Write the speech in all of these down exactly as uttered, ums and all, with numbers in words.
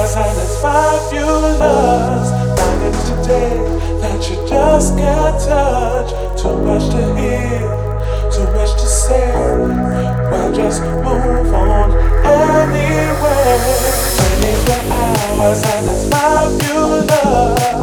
hours and it's fabulous. Night today that you just can't touch. Too much to hear, too much to say. Well, just move on anyway. twenty-four hours and it's fabulous.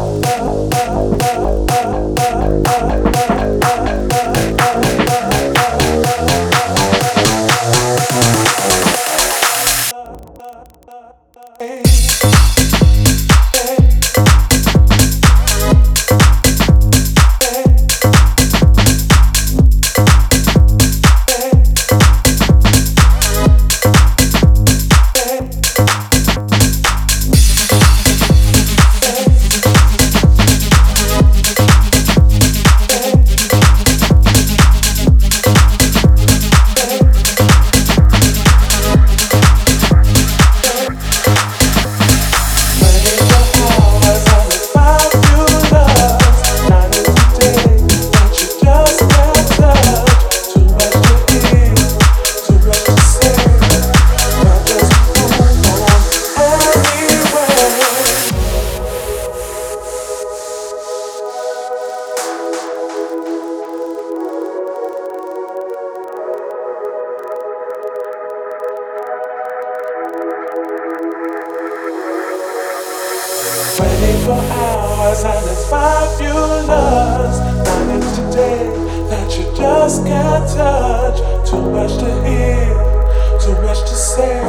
twenty-four hours and it's fabulous. Night today that you just can't touch. Too much to hear, too much to say.